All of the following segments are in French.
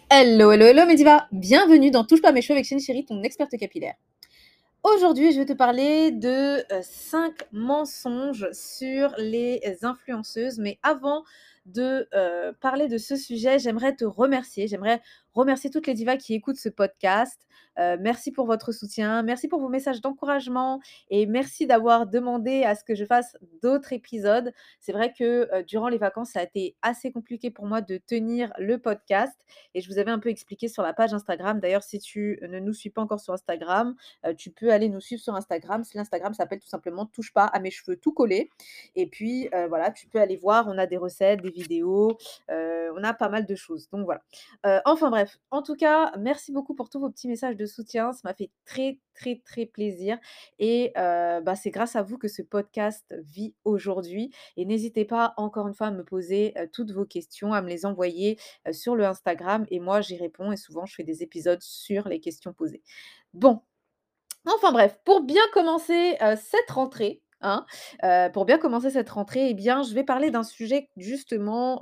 Hello, hello, hello Mediva, bienvenue dans Touche pas à mes cheveux avec Chérie, ton experte capillaire. Aujourd'hui, je vais te parler de 5 mensonges sur les influenceuses. Mais avant de parler de ce sujet, j'aimerais te remercier. J'aimerais remercier toutes les divas qui écoutent ce podcast. Merci pour votre soutien, merci pour vos messages d'encouragement et merci d'avoir demandé à ce que je fasse d'autres épisodes. C'est vrai que durant les vacances, ça a été assez compliqué pour moi de tenir le podcast et je vous avais un peu expliqué sur la page Instagram. D'ailleurs, si tu ne nous suis pas encore sur Instagram, tu peux aller nous suivre sur Instagram. L'Instagram s'appelle tout simplement Touche pas à mes cheveux tout collés. Et puis voilà, tu peux aller voir, on a des recettes, des vidéos, on a pas mal de choses. Donc voilà. Enfin bref, en tout cas, merci beaucoup pour tous vos petits messages de soutien. Ça m'a fait très, très, très plaisir. Et c'est grâce à vous que ce podcast vit aujourd'hui. Et n'hésitez pas, encore une fois, à me poser toutes vos questions, à me les envoyer sur le Instagram. Et moi, j'y réponds. Et souvent, je fais des épisodes sur les questions posées. Bon, enfin bref, pour bien commencer, cette rentrée, hein, pour bien commencer cette rentrée, eh bien, je vais parler d'un sujet justement,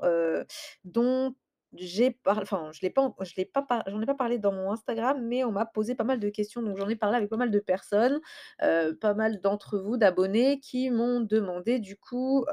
dont j'ai parlé, enfin, je l'ai pas par j'en ai pas parlé dans mon Instagram, mais on m'a posé pas mal de questions, donc j'en ai parlé avec pas mal de personnes, pas mal d'entre vous, d'abonnés qui m'ont demandé du coup,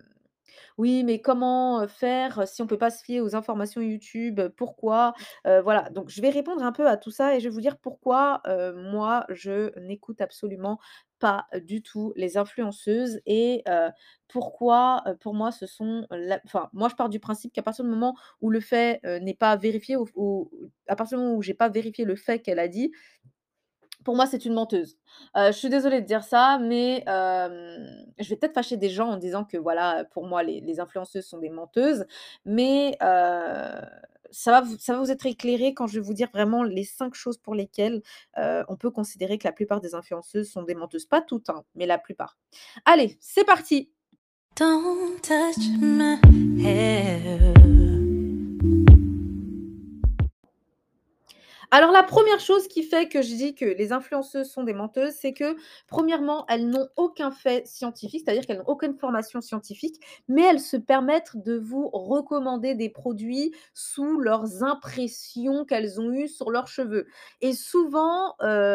oui, mais comment, faire, si on peut pas se fier aux informations YouTube? Pourquoi? Voilà, donc je vais répondre un peu à tout ça et je vais vous dire pourquoi, moi, je n'écoute absolument pas du tout les influenceuses et pourquoi, pour moi, ce sont la enfin, moi, je pars du principe qu'à partir du moment où le fait, n'est pas vérifié à partir du moment où j'ai pas vérifié le fait qu'elle a dit, pour moi, c'est une menteuse. Je suis désolée de dire ça, mais je vais peut-être fâcher des gens en disant que voilà, pour moi, les influenceuses sont des menteuses, mais ça va vous être éclairé quand je vais vous dire vraiment les 5 choses pour lesquelles, on peut considérer que la plupart des influenceuses sont des menteuses. Pas toutes, hein, mais la plupart. Allez, c'est parti! Don't touch my hair. Alors la première chose qui fait que je dis que les influenceuses sont des menteuses, c'est que premièrement, elles n'ont aucun fait scientifique, c'est-à-dire qu'elles n'ont aucune formation scientifique, mais elles se permettent de vous recommander des produits sous leurs impressions qu'elles ont eues sur leurs cheveux. Et souvent,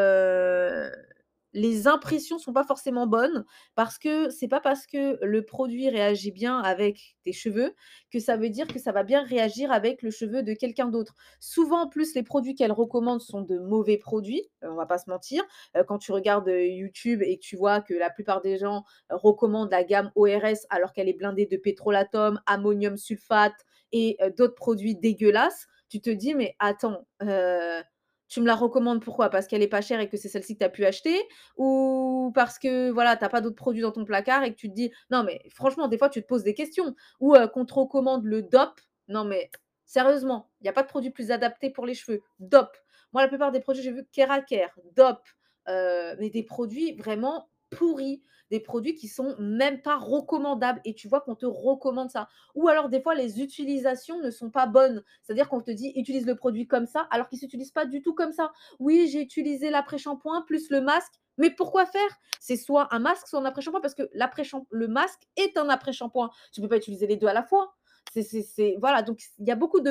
les impressions sont pas forcément bonnes parce que c'est pas parce que le produit réagit bien avec tes cheveux que ça veut dire que ça va bien réagir avec le cheveu de quelqu'un d'autre. Souvent, en plus, les produits qu'elle recommande sont de mauvais produits, on va pas se mentir. Quand tu regardes, YouTube et que tu vois que la plupart des gens, recommandent la gamme ORS alors qu'elle est blindée de pétrolatum, ammonium sulfate et d'autres produits dégueulasses, tu te dis: «Mais attends, tu me la recommandes pourquoi? Parce qu'elle est pas chère et que c'est celle-ci que tu as pu acheter? Ou parce que voilà, tu as pas d'autres produits dans ton placard et que tu te dis» non mais franchement, des fois, tu te poses des questions. Ou qu'on te recommande le DOP. Non mais sérieusement, il y a pas de produit plus adapté pour les cheveux. DOP. Moi, la plupart des produits, j'ai vu Keraker, DOP, mais des produits vraiment pourris, des produits qui sont même pas recommandables et tu vois qu'on te recommande ça. Ou alors des fois, les utilisations ne sont pas bonnes. C'est-à-dire qu'on te dit: «Utilise le produit comme ça», alors qu'il s'utilise pas du tout comme ça. Oui, j'ai utilisé l'après-shampoing plus le masque, mais pourquoi faire? C'est soit un masque, soit un après-shampoing parce que le masque est un après-shampoing. Tu peux pas utiliser les 2 à la fois. Voilà, donc il y a beaucoup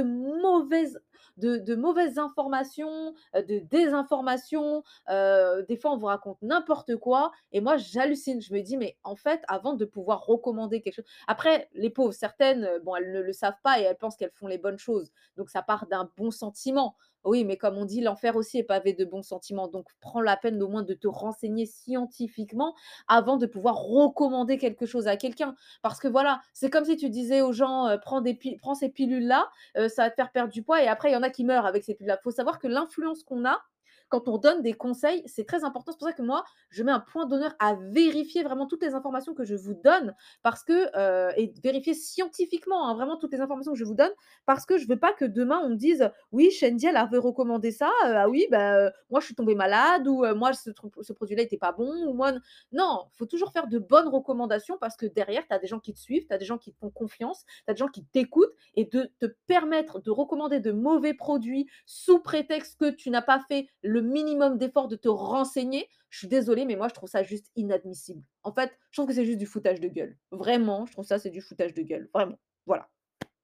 de mauvaises informations, de désinformations, des fois on vous raconte n'importe quoi et moi j'hallucine. Je me dis: «Mais en fait, avant de pouvoir recommander quelque chose» après les pauvres, certaines, bon, elles ne le savent pas et elles pensent qu'elles font les bonnes choses, donc ça part d'un bon sentiment. Oui, mais comme on dit, l'enfer aussi est pavé de bons sentiments, donc prends la peine au moins de te renseigner scientifiquement avant de pouvoir recommander quelque chose à quelqu'un. Parce que voilà, c'est comme si tu disais aux gens, «Prends ces pilules-là, ça va te faire perdre du poids» et après il y en a qui meurent avec ces pilules-là. Il faut savoir que l'influence qu'on a, quand on donne des conseils, c'est très important. C'est pour ça que moi, je mets un point d'honneur à vérifier vraiment toutes les informations que je vous donne parce que, et vérifier scientifiquement, hein, vraiment toutes les informations que je vous donne parce que je veux pas que demain on me dise: «Oui, Shendy, elle avait recommandé ça, ah oui, bah, moi je suis tombée malade» ou «Moi ce produit-là était pas bon» ou «Moi» non, il faut toujours faire de bonnes recommandations parce que derrière, tu as des gens qui te suivent, tu as des gens qui te font confiance, tu as des gens qui t'écoutent et de te permettre de recommander de mauvais produits sous prétexte que tu n'as pas fait le minimum d'effort de te renseigner, je suis désolée, mais moi je trouve ça juste inadmissible. En fait, je trouve que c'est juste du foutage de gueule. Vraiment, je trouve ça c'est du foutage de gueule, vraiment. Voilà.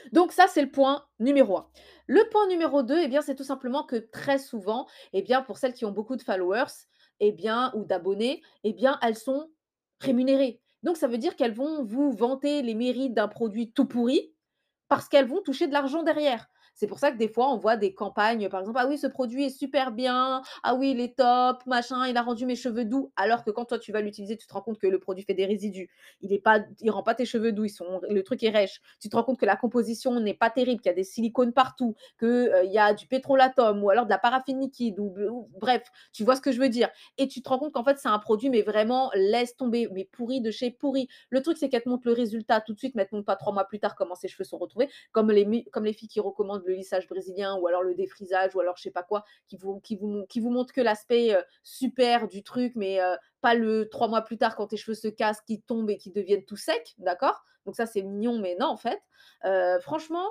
Donc ça, c'est le point numéro un. Le point numéro 2, eh bien, c'est tout simplement que très souvent, eh bien, pour celles qui ont beaucoup de followers, eh bien, ou d'abonnés, eh bien, elles sont rémunérées. Donc ça veut dire qu'elles vont vous vanter les mérites d'un produit tout pourri, parce qu'elles vont toucher de l'argent derrière. C'est pour ça que des fois, on voit des campagnes, par exemple: «Ah oui, ce produit est super bien. Ah oui, il est top, machin, il a rendu mes cheveux doux». Alors que quand toi, tu vas l'utiliser, tu te rends compte que le produit fait des résidus. Il rend pas tes cheveux doux, le truc est rêche. Tu te rends compte que la composition n'est pas terrible, qu'il y a des silicones partout, il y a du pétrolatum ou alors de la paraffine liquide ou bref, tu vois ce que je veux dire? Et tu te rends compte qu'en fait, c'est un produit, mais vraiment, laisse tomber, mais pourri de chez pourri. Le truc, c'est qu'elle te montre le résultat tout de suite, mais elle te montre pas 3 mois plus tard comment ses cheveux sont retrouvés, comme les filles qui recommandent le lissage brésilien ou alors le défrisage ou alors je sais pas quoi, qui vous montrent que l'aspect, super du truc, mais pas le 3 mois plus tard quand tes cheveux se cassent, qui tombent et qui deviennent tout secs, d'accord? Donc ça, c'est mignon, mais non, en fait. Franchement,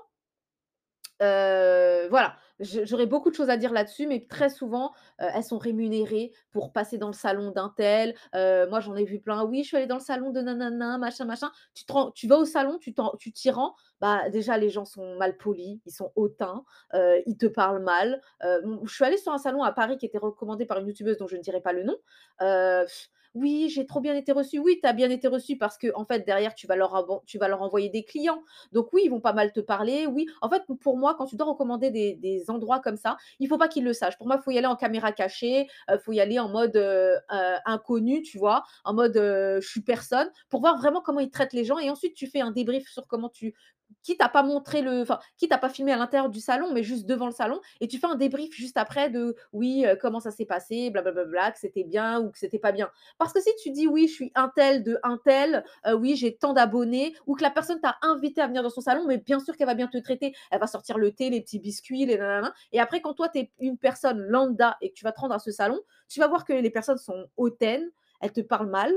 voilà, j'aurais beaucoup de choses à dire là-dessus, mais très souvent, elles sont rémunérées pour passer dans le salon d'un tel. Moi, j'en ai vu plein: «Oui, je suis allée dans le salon de nanana, machin, machin». Tu vas au salon, tu t'y rends, bah, déjà les gens sont mal polis, ils sont hautains, ils te parlent mal. Je suis allée sur un salon à Paris qui était recommandé par une youtubeuse dont je ne dirai pas le nom. Heu, «Oui, j'ai trop bien été reçue». Oui, tu as bien été reçue parce que en fait derrière tu vas leur envoyer des clients. Donc oui, ils vont pas mal te parler. Oui, en fait, pour moi, quand tu dois recommander des endroits comme ça, il faut pas qu'ils le sachent. Pour moi, il faut y aller en caméra cachée, faut y aller en mode, inconnu, tu vois? En mode, je suis personne, pour voir vraiment comment ils traitent les gens et ensuite tu fais un débrief sur comment tu quitte à pas montrer quitte à pas filmer à l'intérieur du salon, mais juste devant le salon et tu fais un débrief juste après de: «Oui, comment ça s'est passé, blablabla, que c'était bien ou que c'était pas bien». Parce que si tu dis: «Oui, je suis un tel de un tel, oui, j'ai tant d'abonnés» ou que la personne t'a invité à venir dans son salon, mais bien sûr qu'elle va bien te traiter. Elle va sortir le thé, les petits biscuits, les nanana et après quand toi, tu es une personne lambda et que tu vas te rendre à ce salon, tu vas voir que les personnes sont hautaines, elles te parlent mal,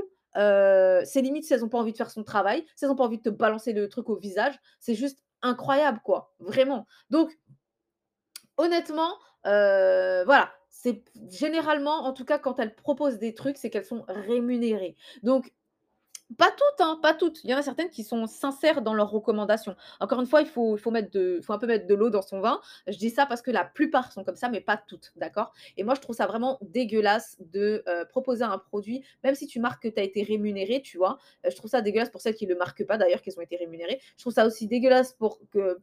c'est limite si elles ont pas envie de faire son travail, si elles ont pas envie de te balancer le truc au visage, c'est juste incroyable quoi, vraiment. Donc honnêtement, voilà, c'est généralement, en tout cas quand elles proposent des trucs, c'est qu'elles sont rémunérées. Donc pas toutes, hein, pas toutes. Il y en a certaines qui sont sincères dans leurs recommandations. Encore une fois, il faut un peu mettre de l'eau dans son vin. Je dis ça parce que la plupart sont comme ça, mais pas toutes, d'accord? Et moi, je trouve ça vraiment dégueulasse de, proposer un produit, même si tu marques que tu as été rémunéré, tu vois? Je trouve ça dégueulasse pour celles qui ne le marquent pas d'ailleurs qu'elles ont été rémunérées. Je trouve ça aussi dégueulasse pour que,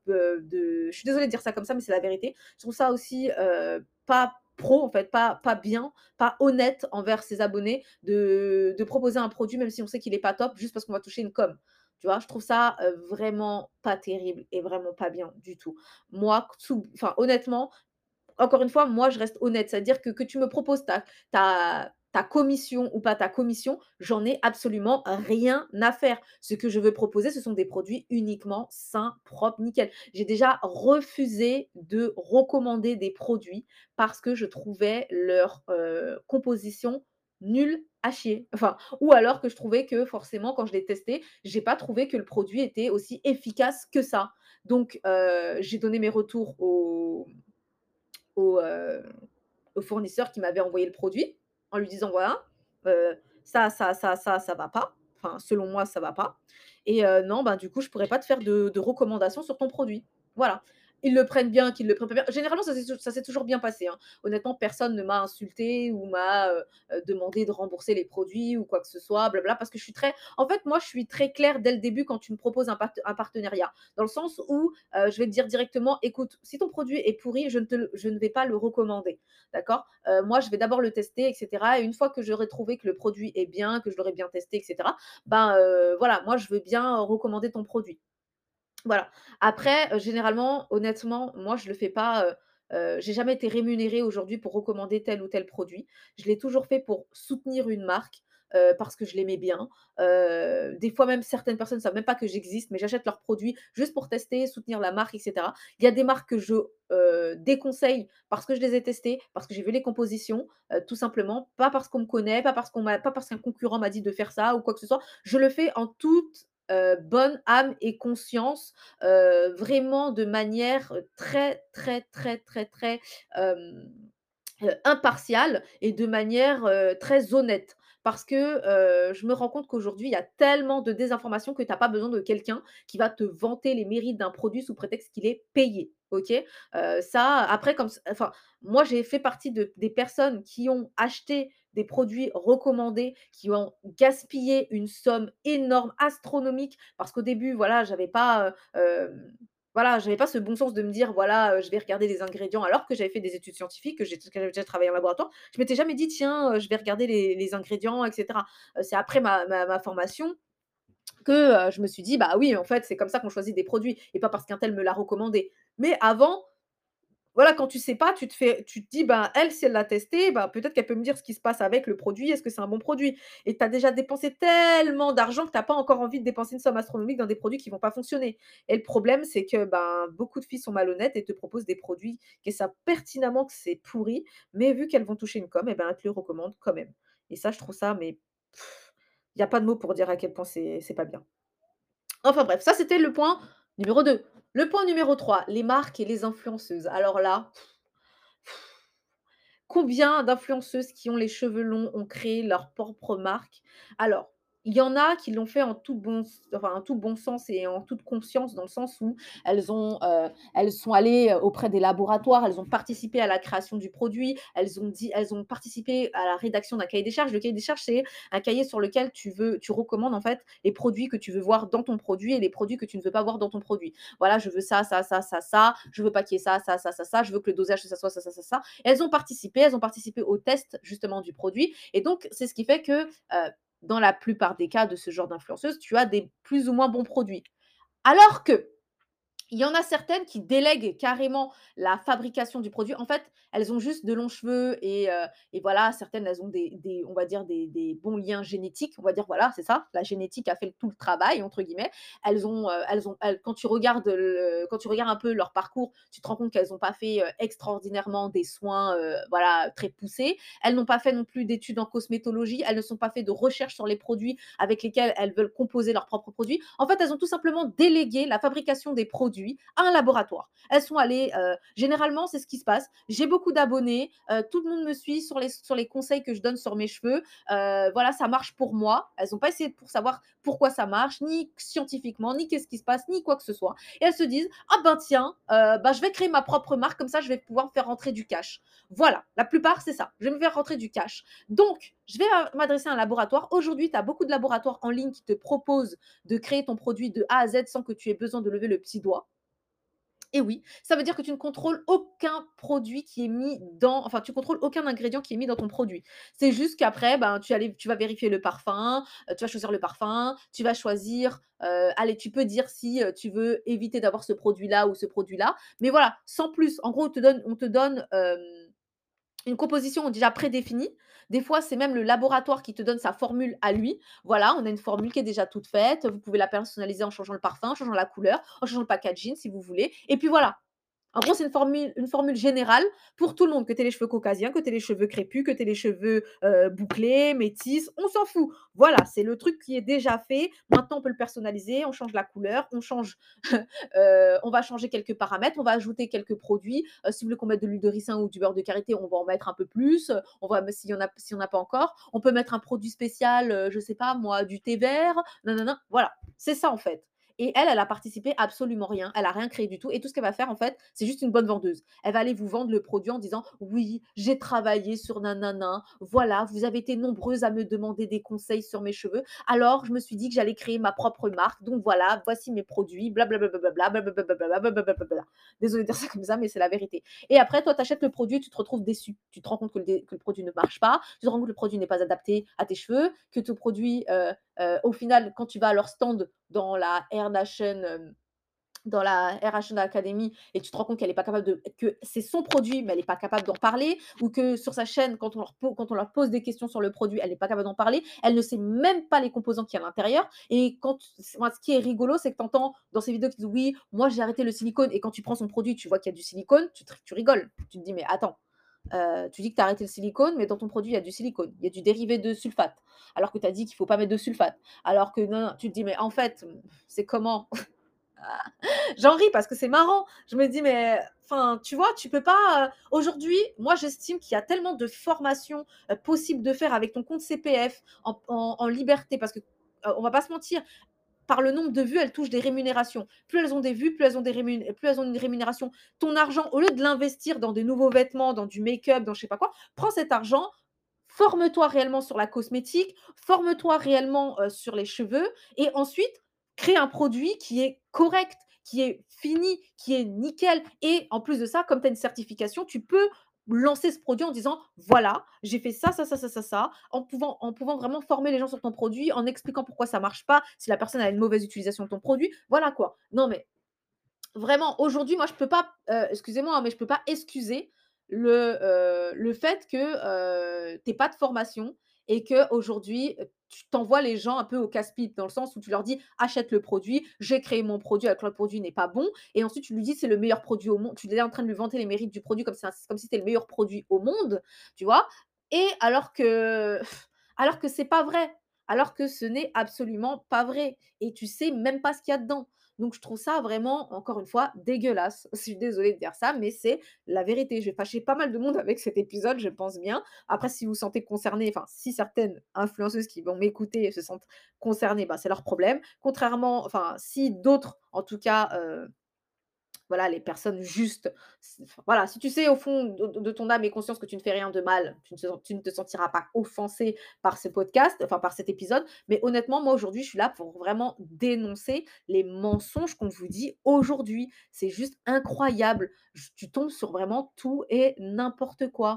je suis désolée de dire ça comme ça, mais c'est la vérité. Je trouve ça aussi, pas pro en fait, pas bien, pas honnête envers ses abonnés de proposer un produit même si on sait qu'il est pas top, juste parce qu'on va toucher une com. Tu vois? Je trouve ça, vraiment pas terrible et vraiment pas bien du tout. Moi, honnêtement, encore une fois, moi, je reste honnête. C'est-à-dire que tu me proposes ta commission ou pas ta commission, j'en ai absolument rien à faire. Ce que je veux proposer, ce sont des produits uniquement sains, propres, nickel. J'ai déjà refusé de recommander des produits parce que je trouvais leur, composition nulle à chier. Enfin, ou alors que je trouvais que forcément quand je l'ai testé, j'ai pas trouvé que le produit était aussi efficace que ça. Donc, j'ai donné mes retours au, au fournisseur qui m'avait envoyé le produit, en lui disant: «Voilà, ça va pas. Enfin, selon moi, ça va pas et non, ben, du coup, je pourrais pas te faire de recommandations sur ton produit». Voilà. Ils le prennent bien, qu'ils le prennent pas bien. Généralement, ça s'est toujours bien passé, hein. Honnêtement, personne ne m'a insulté ou m'a, demandé de rembourser les produits ou quoi que ce soit, blabla, parce que en fait, moi, je suis très claire dès le début quand tu me proposes un partenariat. Dans le sens où, je vais te dire directement: «Écoute, si ton produit est pourri, je ne vais pas le recommander, d'accord? Moi, je vais d'abord le tester et cetera et une fois que j'aurai trouvé que le produit est bien, que je l'aurai bien testé et cetera, ben, voilà, moi, je veux bien recommander ton produit». Voilà. Après, généralement, honnêtement, moi, je le fais pas, j'ai jamais été rémunérée aujourd'hui pour recommander tel ou tel produit. Je l'ai toujours fait pour soutenir une marque, parce que je l'aimais bien. Des fois même, certaines personnes ne savent même pas que j'existe, mais j'achète leurs produits juste pour tester, soutenir la marque et cetera. Il y a des marques que je, déconseille parce que je les ai testées, parce que j'ai vu les compositions, tout simplement. Pas parce qu'on me connaît, pas parce qu'un concurrent m'a dit de faire ça ou quoi que ce soit. Je le fais en toute, bonne âme et conscience, vraiment de manière, très, très, très, très, très, impartiale et de manière, très honnête. parce que, je me rends compte qu'aujourd'hui, il y a tellement de désinformation que tu as pas besoin de quelqu'un qui va te vanter les mérites d'un produit sous prétexte qu'il est payé, OK? Ça, après comme enfin, moi, j'ai fait partie des personnes qui ont acheté des produits recommandés, qui ont gaspillé une somme énorme, astronomique, parce qu'au début, voilà, j'avais pas ce bon sens de me dire: «Voilà, je vais regarder les ingrédients», alors que j'avais fait des études scientifiques, que j'avais déjà travaillé en laboratoire. Je m'étais jamais dit: «Tiens, je vais regarder les ingrédients et cetera». C'est après ma formation que, je me suis dit: «Bah oui, en fait, c'est comme ça qu'on choisit des produits et pas parce qu'un tel me l'a recommandé». Mais avant, voilà, quand tu sais pas, tu te dis: «Ben, elle, si elle l'a testé, bah, peut-être qu'elle peut me dire ce qui se passe avec le produit. Est-ce que c'est un bon produit?» Et tu as déjà dépensé tellement d'argent que tu as pas encore envie de dépenser une somme astronomique dans des produits qui vont pas fonctionner. Et le problème, c'est que, ben, beaucoup de filles sont malhonnêtes et te proposent des produits qu'elles savent pertinemment que c'est pourri, mais vu qu'elles vont toucher une com, et ben, elles te le recommandent quand même. Et ça, je trouve ça, mais il y a pas de mots pour dire à quel point c'est pas bien. Enfin bref, ça c'était le point numéro 2. Le point numéro 3, les marques et les influenceuses. Alors là, combien d'influenceuses qui ont les cheveux longs ont créé leur propre marque? Alors, il y en a qui l'ont fait en tout bon sens et en toute conscience, dans le sens où elles sont allées, auprès des laboratoires, elles ont participé à la création du produit, elles ont participé à la rédaction d'un cahier des charges. Le cahier des charges, c'est un cahier sur lequel tu recommandes, en fait, les produits que tu veux voir dans ton produit et les produits que tu ne veux pas voir dans ton produit. Voilà, je veux ça, ça, ça, ça, ça, je veux pas qu'il y ait ça, ça, ça, ça, ça, je veux que le dosage, ça soit ça, ça, ça, ça. Elles ont participé au test justement du produit et donc c'est ce qui fait que, dans la plupart des cas de ce genre d'influenceuse, tu as des plus ou moins bons produits. Alors que il y en a certaines qui délèguent carrément la fabrication du produit. En fait, elles ont juste de longs cheveux et voilà, certaines, elles ont on va dire des bons liens génétiques. On va dire, voilà, c'est ça, la génétique a fait tout le «travail» entre guillemets. Quand tu regardes un peu leur parcours, tu te rends compte qu'elles n'ont pas fait, extraordinairement des soins, voilà, très poussés. Elles n'ont pas fait non plus d'études en cosmétologie, elles ne sont pas fait de recherche sur les produits avec lesquels elles veulent composer leurs propres produits. En fait, elles ont tout simplement délégué la fabrication des produits à un laboratoire. Elles sont allées, généralement, c'est ce qui se passe. J'ai beaucoup d'abonnés, tout le monde me suit sur les conseils que je donne sur mes cheveux. Voilà, ça marche pour moi. Elles n'ont pas essayé pour savoir pourquoi ça marche, ni scientifiquement, ni qu'est-ce qui se passe, ni quoi que ce soit. Et elles se disent: «Ah ben tiens, bah, je vais créer ma propre marque, comme ça je vais pouvoir faire rentrer du cash». Voilà, la plupart, c'est ça. Je vais me faire rentrer du cash. Donc, je vais m'adresser à un laboratoire. Aujourd'hui, tu as beaucoup de laboratoires en ligne qui te proposent de créer ton produit de A à Z sans que tu aies besoin de lever le petit doigt. Et oui, ça veut dire que tu ne contrôles aucun produit qui est mis dans enfin, tu contrôles aucun ingrédient qui est mis dans ton produit. C'est juste qu'après, ben, tu vas vérifier le parfum, tu vas choisir le parfum, tu vas choisir, allez, tu peux dire si, tu veux éviter d'avoir ce produit-là ou ce produit-là, mais voilà, sans plus. En gros, on te donne, une composition déjà prédéfinie. Des fois, c'est même le laboratoire qui te donne sa formule à lui. Voilà, on a une formule qui est déjà toute faite. Vous pouvez la personnaliser en changeant le parfum, en changeant la couleur, en changeant le packaging si vous voulez. Et puis voilà, en gros, c'est une formule générale pour tout le monde, que tu aies les cheveux caucasiens, que tu aies les cheveux crépus, que tu aies les cheveux, bouclés, métis, on s'en fout. Voilà, c'est le truc qui est déjà fait. Maintenant, on peut le personnaliser, on change la couleur, on va changer quelques paramètres, on va ajouter quelques produits. Si vous voulez qu'on mette de l'huile de ricin ou du beurre de karité, on va en mettre un peu plus. On va s'il y en a pas encore, on peut mettre un produit spécial, je sais pas moi, du thé vert, nanana. Voilà, c'est ça en fait. Et elle a participé absolument rien. Elle a rien créé du tout. Et tout ce qu'elle va faire, en fait, c'est juste une bonne vendeuse. Elle va aller vous vendre le produit en disant: «Oui, j'ai travaillé sur nanana. Voilà, vous avez été nombreuses à me demander des conseils sur mes cheveux. Alors, je me suis dit que j'allais créer ma propre marque. Donc voilà, voici mes produits, blablabla, blablabla, blablabla». Désolée de dire ça comme ça, mais c'est la vérité. Et après, toi, tu achètes le produit et tu te retrouves déçu. Tu te rends compte que le produit ne marche pas. Tu te rends compte que le produit n'est pas adapté à tes cheveux, que ton produit, au final, quand tu vas à leur stand dans la RH Academy et tu te rends compte qu'elle est pas capable que c'est son produit, mais elle est pas capable d'en parler, ou que sur sa chaîne, quand on leur pose des questions sur le produit, elle est pas capable d'en parler. Elle ne sait même pas les composants qu'il y a à l'intérieur. Et moi, ce qui est rigolo, c'est que tu entends dans ces vidéos qui disent: «Oui, moi j'ai arrêté le silicone», et quand tu prends son produit, tu vois qu'il y a du silicone, tu rigoles. Tu te dis: «Mais attends, tu dis que tu as arrêté le silicone, mais dans ton produit, il y a du silicone, il y a du dérivé de sulfate, alors que tu as dit qu'il faut pas mettre de sulfate, alors que non, non». Tu te dis: «Mais en fait, c'est comment?» J'en ris parce que c'est marrant. Je me dis: «Mais enfin, tu vois, tu peux pas, aujourd'hui, moi, j'estime qu'il y a tellement de formations, possibles de faire avec ton compte CPF en liberté parce que, on va pas se mentir, par le nombre de vues, elles touchent des rémunérations. Plus elles ont des vues, plus elles ont une rémunération. Ton argent, au lieu de l'investir dans des nouveaux vêtements, dans du make-up, dans je sais pas quoi, prends cet argent, forme-toi réellement sur la cosmétique, forme-toi réellement, sur les cheveux et ensuite crée un produit qui est correct, qui est fini, qui est nickel et en plus de ça, comme tu as une certification, tu peux lancer ce produit en disant: «Voilà, j'ai fait ça, ça, ça, ça, ça, ça», en pouvant vraiment former les gens sur ton produit, en expliquant pourquoi ça marche pas, si la personne a une mauvaise utilisation de ton produit, voilà quoi. Non mais vraiment, aujourd'hui, moi, je peux pas, excusez-moi, hein, mais je peux pas excuser le fait que, tu aies pas de formation et qu'aujourd'hui, tu t'envoies les gens un peu au casse-pipe, dans le sens où tu leur dis: «Achète le produit, j'ai créé mon produit alors que le produit n'est pas bon» et ensuite tu lui dis: «C'est le meilleur produit au monde». Tu es en train de lui vanter les mérites du produit comme si c'était le meilleur produit au monde, tu vois? Et alors que c'est pas vrai, alors que ce n'est absolument pas vrai et tu sais même pas ce qu'il y a dedans. Donc je trouve ça vraiment, encore une fois, dégueulasse. Je suis désolée de dire ça, mais c'est la vérité. Je vais fâcher pas mal de monde avec cet épisode, je pense bien. Après, si vous vous sentez concerné, enfin, si certaines influenceuses qui vont m'écouter se sentent concernées, bah, c'est leur problème. Contrairement, enfin, si d'autres, en tout cas, voilà, les personnes justes, enfin, voilà, si tu sais au fond de ton âme et conscience que tu ne fais rien de mal, tu ne te sentiras pas offensé par ce podcast, enfin par cet épisode. Mais honnêtement, moi aujourd'hui, je suis là pour vraiment dénoncer les mensonges qu'on vous dit aujourd'hui. C'est juste incroyable. Tu tombes sur vraiment tout et n'importe quoi.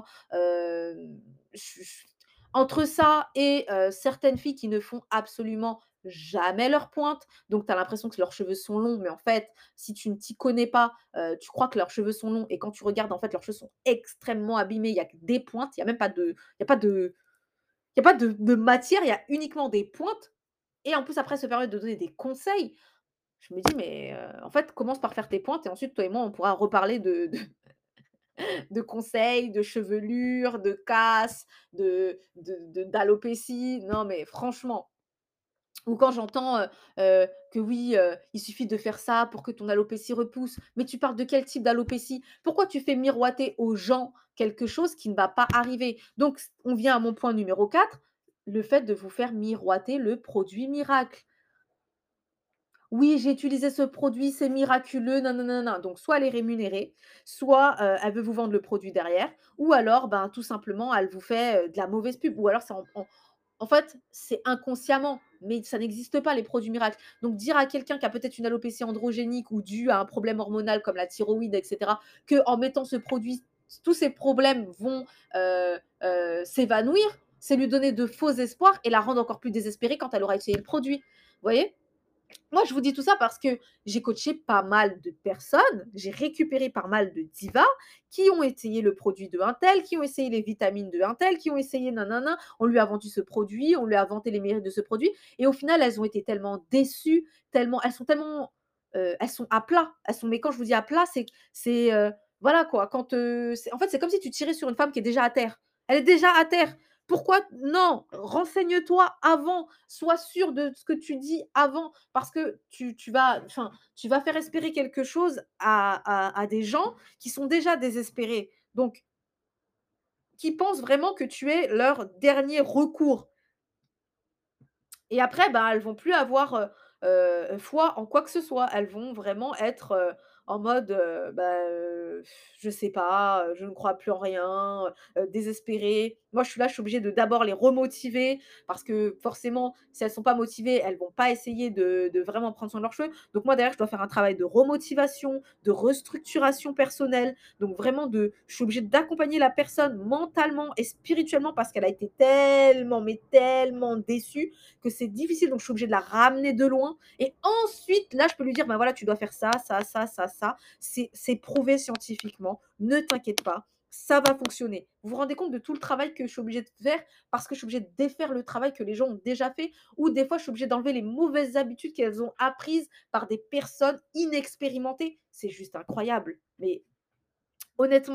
Entre ça et certaines filles qui ne font absolument jamais leur pointe, donc tu as l'impression que leurs cheveux sont longs, mais en fait, si tu ne t'y connais pas, tu crois que leurs cheveux sont longs et quand tu regardes, en fait, leurs cheveux sont extrêmement abîmés. Il y a que des pointes, il y a même pas de il y a pas de il y a pas de matière, il y a uniquement des pointes et en plus après se permettre de donner des conseils. Je me dis: «Mais, en fait, commence par faire tes pointes et ensuite toi et moi, on pourra reparler de conseils, de chevelure, de casse, d'alopécie». Non mais franchement. Ou quand j'entends, que oui, il suffit de faire ça pour que ton alopécie repousse. Mais tu parles de quel type d'alopécie? Pourquoi tu fais miroiter aux gens quelque chose qui ne va pas arriver? Donc on vient à mon point numéro 4, le fait de vous faire miroiter le produit miracle. Oui, j'ai utilisé ce produit, c'est miraculeux, nin nin nin nin. Donc soit elle est rémunérée, soit, elle veut vous vendre le produit derrière ou alors, ben, tout simplement, elle vous fait, de la mauvaise pub ou alors c'est en fait, c'est inconsciemment, mais ça n'existe pas les produits miracles. Donc dire à quelqu'un qui a peut-être une alopécie androgénique ou due à un problème hormonal comme la thyroïde et cetera, qu'en mettant ce produit, tous ces problèmes vont, s'évanouir, c'est lui donner de faux espoirs et la rendre encore plus désespérée quand elle aura essayé le produit. Vous voyez? Moi, je vous dis tout ça parce que j'ai coaché pas mal de personnes, j'ai récupéré pas mal de divas qui ont essayé le produit de un tel, qui ont essayé les vitamines de un tel, qui ont essayé nanana. On lui a vendu ce produit, on lui a vanté les mérites de ce produit et au final, elles ont été tellement déçues, tellement elles sont tellement, elles sont à plat. Elles sont mais quand je vous dis à plat, voilà quoi, quand, c'est en fait, c'est comme si tu tirais sur une femme qui est déjà à terre. Elle est déjà à terre. Pourquoi non, renseigne-toi avant, sois sûr de ce que tu dis avant parce que tu vas faire espérer quelque chose à des gens qui sont déjà désespérés, donc qui pensent vraiment que tu es leur dernier recours. Et après, bah, elles vont plus avoir, foi en quoi que ce soit. Elles vont vraiment être, en mode, je sais pas, je ne crois plus en rien, désespérées. Moi, je suis là, je suis obligée de d'abord les remotiver parce que forcément, si elles sont pas motivées, elles vont pas essayer de vraiment prendre soin de leurs cheveux. Donc moi, derrière, je dois faire un travail de remotivation, de restructuration personnelle. Donc vraiment je suis obligée d'accompagner la personne mentalement et spirituellement parce qu'elle a été tellement, mais tellement déçue que c'est difficile, donc je suis obligée de la ramener de loin et ensuite, là, je peux lui dire: «Ben, voilà, tu dois faire ça, ça, ça, ça, ça. C'est prouvé scientifiquement, ne t'inquiète pas, ça va fonctionner». Vous vous rendez compte de tout le travail que je suis obligée de faire parce que je suis obligée de défaire le travail que les gens ont déjà fait ou des fois, je suis obligée d'enlever les mauvaises habitudes qu'elles ont apprises par des personnes inexpérimentées. C'est juste incroyable, mais honnêtement,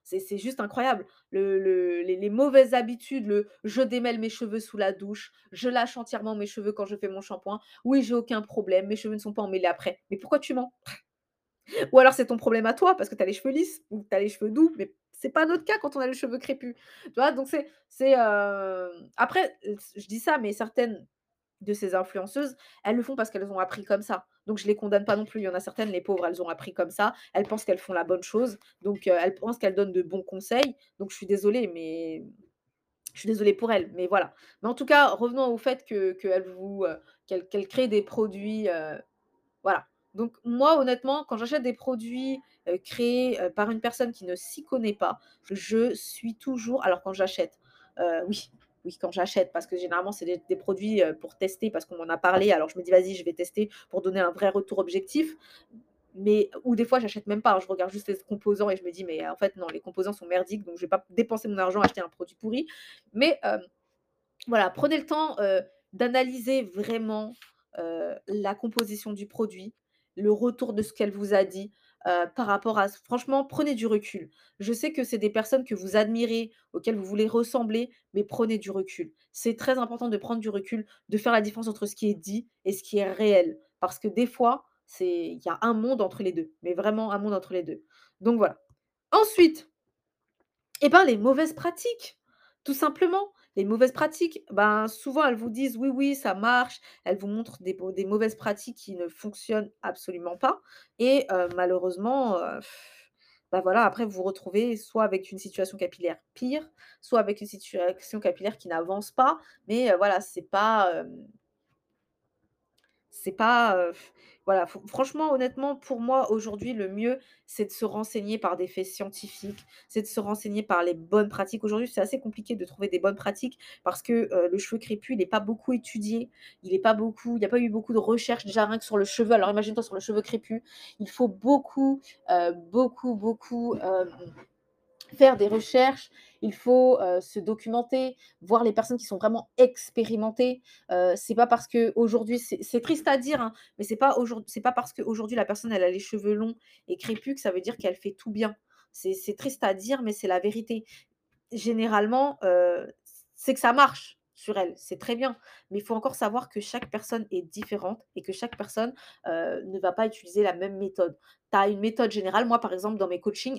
C'est juste incroyable. Les mauvaises habitudes, le je démêle mes cheveux sous la douche, je lâche entièrement mes cheveux quand je fais mon shampoing. Oui, j'ai aucun problème, mes cheveux ne sont pas emmêlés après. Mais pourquoi tu mens? Ou alors c'est ton problème à toi parce que tu as les cheveux lisses ou tu as les cheveux doux, mais c'est pas notre cas quand on a les cheveux crépus. Tu vois? Donc après, je dis ça, mais certaines de ces influenceuses, elles le font parce qu'elles ont appris comme ça. Donc je les condamne pas non plus. Il y en a certaines, les pauvres, elles ont appris comme ça. Elles pensent qu'elles font la bonne chose, donc elles pensent qu'elles donnent de bons conseils. Donc je suis désolée pour elles, mais voilà. Mais en tout cas, revenons au fait qu'elles créent des produits, voilà. Donc moi, honnêtement, quand j'achète des produits, créés, par une personne qui ne s'y connaît pas, je suis toujours alors quand j'achète, oui, oui, quand j'achète parce que généralement c'est des produits, pour tester parce qu'on m'en a parlé, alors je me dis: «Vas-y, je vais tester pour donner un vrai retour objectif». Mais ou des fois j'achète même pas, hein, je regarde juste les composants et je me dis: «Mais en fait non, les composants sont merdiques, donc je vais pas dépenser mon argent à acheter un produit pourri». Mais, voilà, prenez le temps, d'analyser vraiment, la composition du produit, le retour de ce qu'elle vous a dit, par rapport à franchement, prenez du recul. Je sais que c'est des personnes que vous admirez, auxquelles vous voulez ressembler, mais prenez du recul. C'est très important de prendre du recul, de faire la différence entre ce qui est dit et ce qui est réel. Parce que des fois, il y a un monde entre les 2, mais vraiment un monde entre les 2. Donc voilà. Ensuite, eh ben, les mauvaises pratiques, tout simplement. Les mauvaises pratiques, ben, souvent elles vous disent: «Oui, oui, ça marche». Elles vous montrent des mauvaises pratiques qui ne fonctionnent absolument pas et malheureusement, bah, voilà, après vous vous retrouvez soit avec une situation capillaire pire, soit avec une situation capillaire qui n'avance pas, mais voilà, c'est pas, voilà, franchement, honnêtement, pour moi, aujourd'hui, le mieux, c'est de se renseigner par des faits scientifiques, c'est de se renseigner par les bonnes pratiques. Aujourd'hui, c'est assez compliqué de trouver des bonnes pratiques parce que, le cheveu crépus, il est pas beaucoup étudié, il y a pas eu beaucoup de recherches déjà rien que sur le cheveu. Alors imagine-toi sur le cheveu crépus, il faut beaucoup, beaucoup, faire des recherches, il faut, se documenter, voir les personnes qui sont vraiment expérimentées. C'est pas parce qu'aujourd'hui c'est triste à dire, hein, mais c'est pas parce qu'aujourd'hui la personne elle a les cheveux longs et crépus que ça veut dire qu'elle fait tout bien. C'est triste à dire, mais c'est la vérité. Généralement, c'est que ça marche sur elle, c'est très bien, mais il faut encore savoir que chaque personne est différente et que chaque personne, ne va pas utiliser la même méthode. Tu as une méthode générale. Moi, par exemple, dans mes coachings,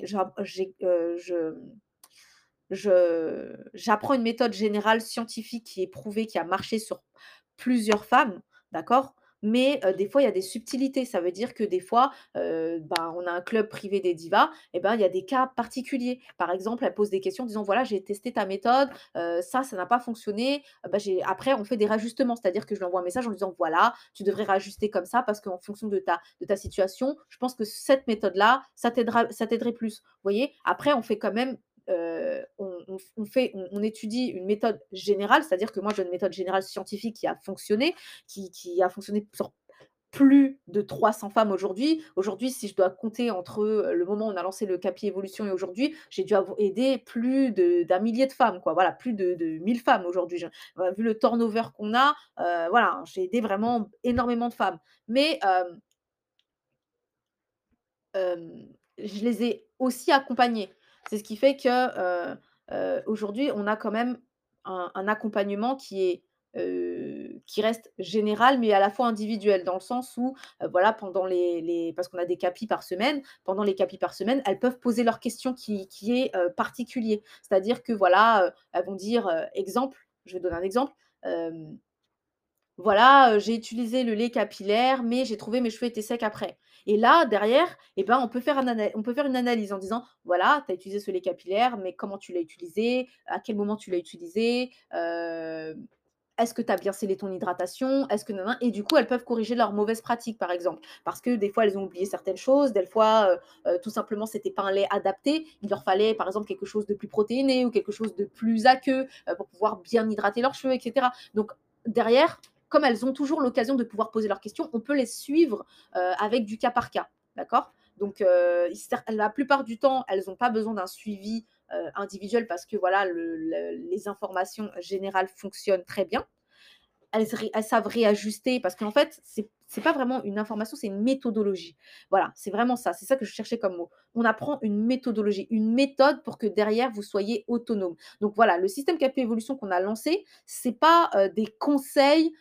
j'apprends une méthode générale scientifique qui est prouvée, qui a marché sur plusieurs femmes, d'accord? Mais, des fois, il y a des subtilités. Ça veut dire que des fois, ben, on a un club privé des divas et ben, il y a des cas particuliers. Par exemple, elle pose des questions en disant: «Voilà, j'ai testé ta méthode, ça n'a pas fonctionné». Bah, après on fait des rajustements, c'est-à-dire que je lui envoie un message en lui disant: «Voilà, tu devrais rajuster comme ça parce qu'en fonction de ta situation, je pense que cette méthode-là, ça t'aiderait plus». Vous voyez? Après on fait quand même on étudie une méthode générale, c'est-à-dire que moi j'ai une méthode générale scientifique qui a fonctionné, qui a fonctionné sur plus de 300 femmes aujourd'hui. Aujourd'hui, si je dois compter entre, le moment où on a lancé le Capi Évolution et aujourd'hui, j'ai dû aider plus d'un millier de femmes, quoi. Voilà, plus de 1 000 femmes aujourd'hui. Vu le turnover qu'on a, voilà, j'ai aidé vraiment énormément de femmes. Mais, je les ai aussi accompagnés. C'est ce qui fait que, aujourd'hui, on a quand même un accompagnement qui reste général, mais à la fois individuel. Dans le sens où, voilà, pendant les parce qu'on a des capis par semaine, pendant les capis par semaine, elles peuvent poser leurs questions qui est, particulier. C'est-à-dire que voilà, elles vont dire, exemple, je vais donner un exemple, hem voilà, j'ai utilisé le lait capillaire, mais j'ai trouvé mes cheveux étaient secs après. Et là, derrière, eh ben, on peut faire une analyse en disant: «Voilà, tu as utilisé ce lait capillaire, mais comment tu l'as utilisé? À quel moment tu l'as utilisé? Est-ce que tu as bien scellé ton hydratation? Est-ce que nin et du coup, elles peuvent corriger leurs mauvaises pratiques, par exemple. Parce que des fois, elles ont oublié certaines choses, des fois, tout simplement, c'était pas un lait adapté. Il leur fallait, par exemple, quelque chose de plus protéiné ou quelque chose de plus aqueux, pour pouvoir bien hydrater leurs cheveux et cetera. Donc derrière, comme elles ont toujours l'occasion de pouvoir poser leurs questions, on peut les suivre, avec du cas par cas, d'accord? Donc la plupart du temps, elles ont pas besoin d'un suivi, individuel parce que voilà, les informations générales fonctionnent très bien. elles savent réajuster parce qu'en fait, c'est pas vraiment une information, c'est une méthodologie. Voilà, c'est vraiment ça, c'est ça que je cherchais comme mot. On apprend une méthodologie, une méthode pour que derrière vous soyez autonome. Donc voilà, le système KP Évolution qu'on a lancé, c'est pas, des conseils,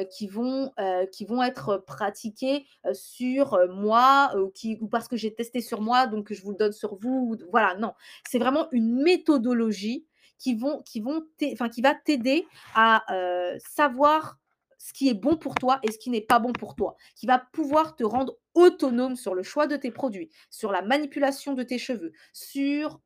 qui vont être pratiqués, sur, moi, ou parce que j'ai testé sur moi, donc je vous le donne sur vous, ou voilà, non. C'est vraiment une méthodologie qui va t'aider à, savoir ce qui est bon pour toi et ce qui n'est pas bon pour toi, qui va pouvoir te rendre autonome sur le choix de tes produits, sur la manipulation de tes cheveux, sur,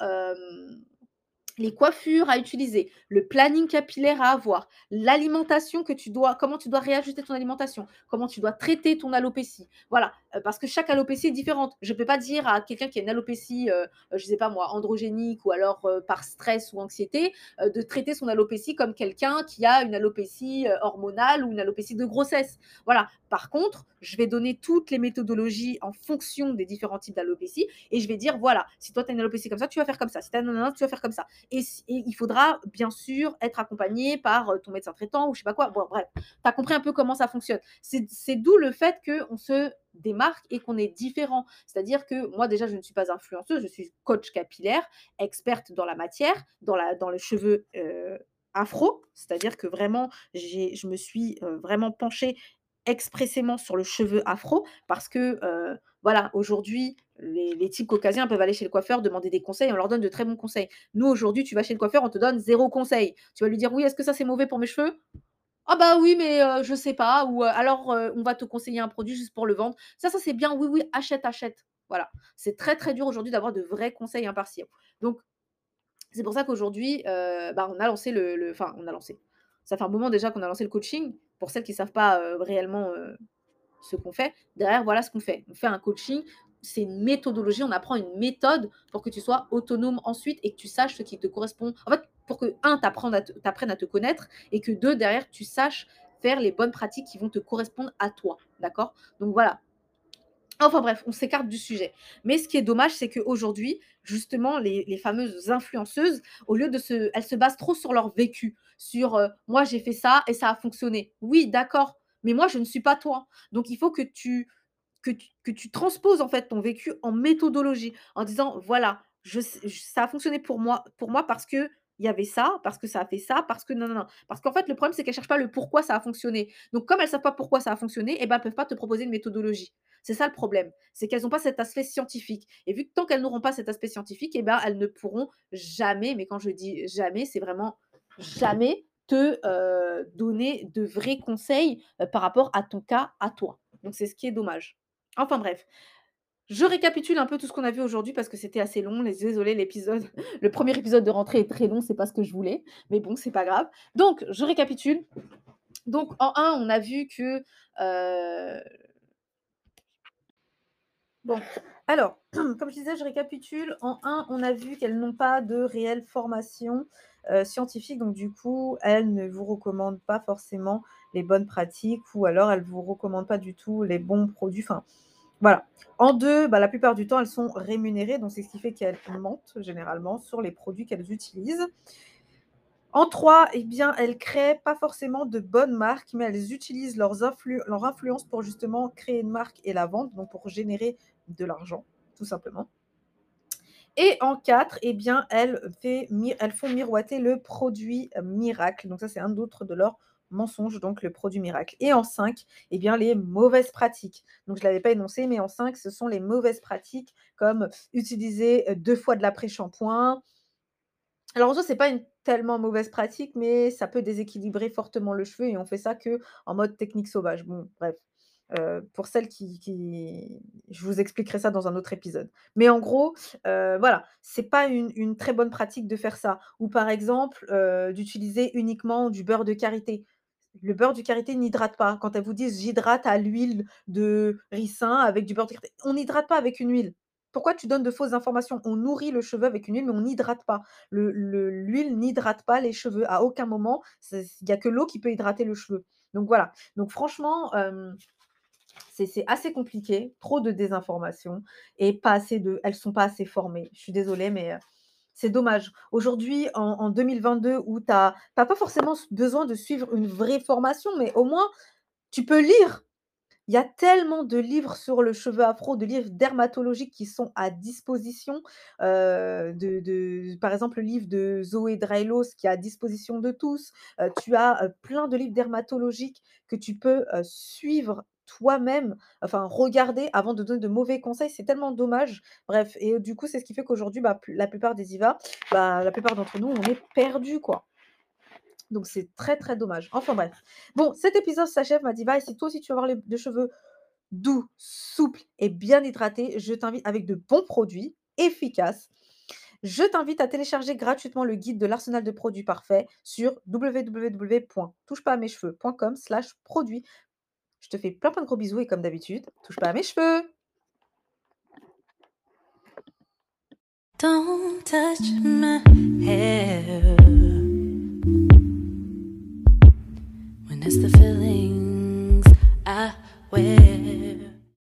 les coiffures à utiliser, le planning capillaire à avoir, l'alimentation que tu dois comment tu dois réajuster ton alimentation, comment tu dois traiter ton alopécie. Voilà, parce que chaque alopécie est différente. Je ne peux pas dire à quelqu'un qui a une alopécie, je sais pas moi, androgénique ou alors, par stress ou anxiété, de traiter son alopécie comme quelqu'un qui a une alopécie, hormonale ou une alopécie de grossesse. Voilà. Par contre, je vais donner toutes les méthodologies en fonction des différents types d'alopécie et je vais dire: «Voilà, si toi tu as une alopécie comme ça, tu vas faire comme ça. Si tu as tu vas faire comme ça». Et il faudra bien sûr être accompagné par ton médecin traitant ou je sais pas quoi. Bon, bref, tu as compris un peu comment ça fonctionne. C'est d'où le fait qu'on se démarque et qu'on est différent. C'est-à-dire que moi, déjà, je ne suis pas influenceuse, je suis coach capillaire, experte dans la matière, dans le cheveu afro. C'est-à-dire que vraiment, je me suis vraiment penchée expressément sur le cheveu afro parce que voilà, aujourd'hui, les types caucasiens peuvent aller chez le coiffeur, demander des conseils, on leur donne de très bons conseils. Nous, aujourd'hui, tu vas chez le coiffeur, on te donne zéro conseil. Tu vas lui dire: «Oui, est-ce que ça, c'est mauvais pour mes cheveux?» «Ah bah oui, mais je sais pas» ou «Alors, on va te conseiller un produit juste pour le vendre. Ça, c'est bien, oui, oui, achète, achète». Voilà. C'est très, très dur aujourd'hui d'avoir de vrais conseils impartiaux. Donc c'est pour ça qu'aujourd'hui, bah, on a lancé enfin, on a lancé. Ça fait un moment déjà qu'on a lancé le coaching. Pour celles qui ne savent pas, réellement, ce qu'on fait. Derrière, voilà ce qu'on fait. On fait un coaching, c'est une méthodologie, on apprend une méthode pour que tu sois autonome ensuite et que tu saches ce qui te correspond. En fait, pour que, un, tu apprennes à te connaître et que deux, derrière, tu saches faire les bonnes pratiques qui vont te correspondre à toi. D'accord? Donc voilà. Enfin bref, on s'écarte du sujet. Mais ce qui est dommage, c'est qu'aujourd'hui, justement, les fameuses influenceuses, au lieu de elles se basent trop sur leur vécu, sur moi j'ai fait ça et ça a fonctionné. Oui, d'accord, mais moi je ne suis pas toi. Donc il faut que tu transposes en fait ton vécu en méthodologie, en disant: «Voilà, ça a fonctionné pour moi parce que il y avait ça, parce que ça a fait ça, parce que non, non, non». Parce qu'en fait, le problème, c'est qu'elles cherchent pas le pourquoi ça a fonctionné. Donc comme elles savent pas pourquoi ça a fonctionné et ben, elles peuvent pas te proposer une méthodologie. C'est ça le problème, c'est qu'elles ont pas cet aspect scientifique et vu que tant qu'elles n'auront pas cet aspect scientifique et ben, elles ne pourront jamais, mais quand je dis jamais, c'est vraiment jamais te, donner de vrais conseils, par rapport à ton cas à toi. Donc c'est ce qui est dommage. Enfin bref, je récapitule un peu tout ce qu'on a vu aujourd'hui parce que c'était assez long. Désolée, l'épisode, le premier épisode de rentrée est très long, c'est pas ce que je voulais, mais bon, c'est pas grave. Donc, je récapitule. Donc, en un, on a vu que bon, alors, comme je disais, je récapitule. En un, on a vu qu'elles n'ont pas de réelle formation scientifique, donc du coup, elles ne vous recommandent pas forcément les bonnes pratiques ou alors elles ne vous recommandent pas du tout les bons produits. Enfin, voilà. En 2, bah, la plupart du temps, elles sont rémunérées, donc c'est ce qui fait qu'elles mentent généralement sur les produits qu'elles utilisent. En 3, eh bien, elles créent pas forcément de bonnes marques, mais elles utilisent leur influence pour justement créer une marque et la vendre, donc pour générer de l'argent, tout simplement. Et en 4, eh bien, elles font miroiter le produit miracle. Donc ça, c'est un autre de leurs mensonges, donc le produit miracle. Et en 5, eh bien, les mauvaises pratiques. Donc je ne l'avais pas énoncé, mais en 5, ce sont les mauvaises pratiques comme utiliser 2 fois de l'après-shampoing. Alors en soi, c'est pas une tellement mauvaise pratique, mais ça peut déséquilibrer fortement le cheveu et on fait ça que en mode technique sauvage. Bon, bref, pour celles qui je vous expliquerai ça dans un autre épisode. Mais en gros, voilà, c'est pas une très bonne pratique de faire ça. Ou par exemple, d'utiliser uniquement du beurre de karité. Le beurre de karité n'hydrate pas. Quand elles vous disent: «J'hydrate à l'huile de ricin avec du beurre de karité», on n'hydrate pas avec une huile. Pourquoi tu donnes de fausses informations? On nourrit le cheveu avec une huile, mais on n'hydrate pas. L'huile n'hydrate pas les cheveux à aucun moment. Il y a que l'eau qui peut hydrater le cheveu. Donc voilà. Donc franchement, c'est assez compliqué, trop de désinformation et pas assez de elles sont pas assez formées. Je suis désolée, mais C'est dommage. Aujourd'hui, en 2022 où tu as pas forcément besoin de suivre une vraie formation, mais au moins tu peux lire. Il y a tellement de livres sur le cheveu afro, de livres dermatologiques qui sont à disposition, par exemple, le livre de Zoé Drailos qui est à disposition de tous. Tu as, plein de livres dermatologiques que tu peux, suivre toi-même, enfin regarder avant de donner de mauvais conseils, c'est tellement dommage. Bref et du coup, c'est ce qui fait qu'aujourd'hui, bah, la plupart des divas, bah, la plupart d'entre nous, on est perdus, quoi. Donc c'est très, très dommage. Enfin bref. Bon, cet épisode s'achève, ma diva et si toi aussi tu veux avoir des cheveux doux, souples et bien hydratés, je t'invite avec de bons produits efficaces. Je t'invite à télécharger gratuitement le guide de l'arsenal de produits parfaits sur www.touchepasamescheveux.com/produits. Je te fais plein, plein de gros bisous et comme d'habitude, touche pas à mes cheveux! Don't touch my hair when it's the feelings I wear.